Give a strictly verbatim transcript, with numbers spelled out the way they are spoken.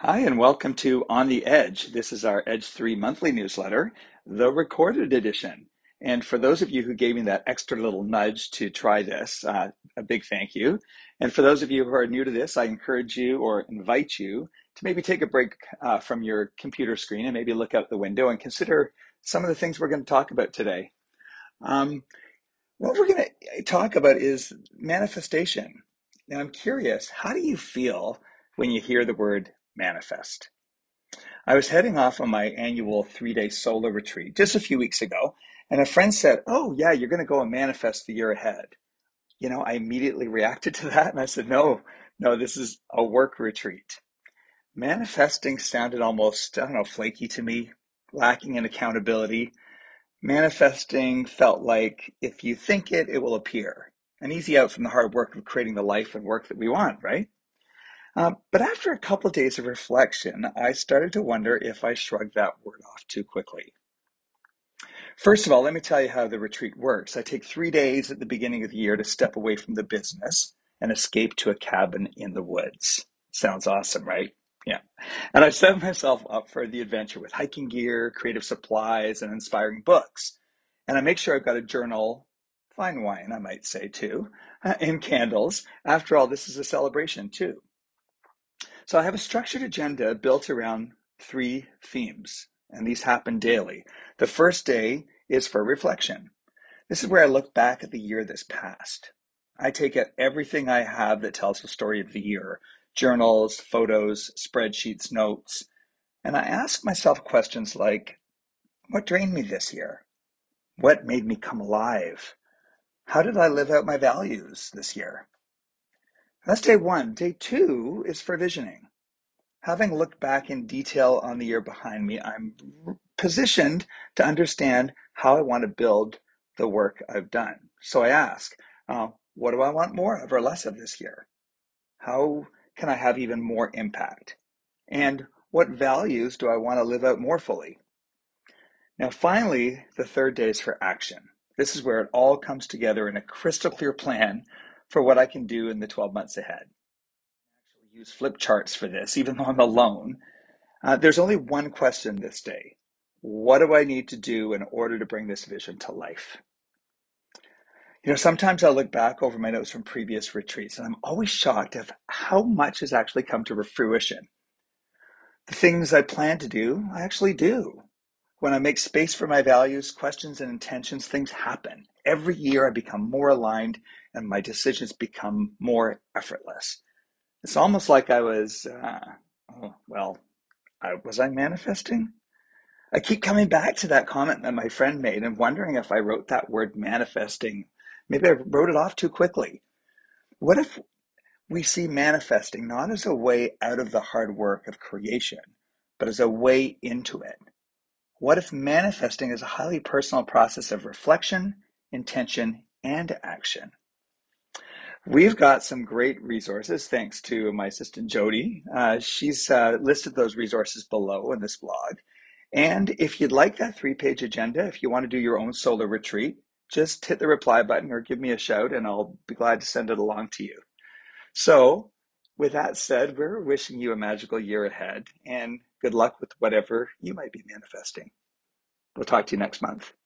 Hi, and welcome to On the Edge. This is our Edge three monthly newsletter, the recorded edition. And for those of you who gave me that extra little nudge to try this, uh, a big thank you. And for those of you who are new to this, I encourage you or invite you to maybe take a break uh, from your computer screen and maybe look out the window and consider some of the things we're going to talk about today. Um, what we're going to talk about is manifestation. Now, I'm curious, how do you feel when you hear the word manifest? I was heading off on my annual three-day solar retreat just a few weeks ago, and a friend said, "Oh, yeah, you're going to go and manifest the year ahead." You know, I immediately reacted to that and I said, "No, no, this is a work retreat." Manifesting sounded almost, I don't know, flaky to me, lacking in accountability. Manifesting felt like if you think it, it will appear. An easy out from the hard work of creating the life and work that we want, right? Um, but after a couple of days of reflection, I started to wonder if I shrugged that word off too quickly. First of all, let me tell you how the retreat works. I take three days at the beginning of the year to step away from the business and escape to a cabin in the woods. Sounds awesome, right? Yeah. And I set myself up for the adventure with hiking gear, creative supplies, and inspiring books. And I make sure I've got a journal, fine wine, I might say too, and candles. After all, this is a celebration too. So I have a structured agenda built around three themes, and these happen daily. The first day is for reflection. This is where I look back at the year that's passed. I take out everything I have that tells the story of the year, journals, photos, spreadsheets, notes, and I ask myself questions like, what drained me this year? What made me come alive? How did I live out my values this year? That's day one. Day two is for visioning. Having looked back in detail on the year behind me, I'm positioned to understand how I want to build the work I've done. So I ask, uh, what do I want more of or less of this year? How can I have even more impact? And what values do I want to live out more fully? Now, finally, the third day is for action. This is where it all comes together in a crystal clear plan for what I can do in the twelve months ahead. I actually use flip charts for this, even though I'm alone. Uh, there's only one question this day. What do I need to do in order to bring this vision to life? You know, sometimes I'll look back over my notes from previous retreats and I'm always shocked at how much has actually come to fruition. The things I plan to do, I actually do. When I make space for my values, questions, and intentions, things happen. Every year I become more aligned and my decisions become more effortless. It's almost like I was, uh, oh, well, I, was I manifesting? I keep coming back to that comment that my friend made and wondering if I wrote that word manifesting. Maybe I wrote it off too quickly. What if we see manifesting not as a way out of the hard work of creation, but as a way into it? What if manifesting is a highly personal process of reflection, intention, and action? We've got some great resources thanks to my assistant Jody. Uh, she's uh, listed those resources below in this blog. And if you'd like that three-page agenda, if you want to do your own solar retreat, just hit the reply button or give me a shout and I'll be glad to send it along to you. So with that said, we're wishing you a magical year ahead and good luck with whatever you might be manifesting. We'll talk to you next month.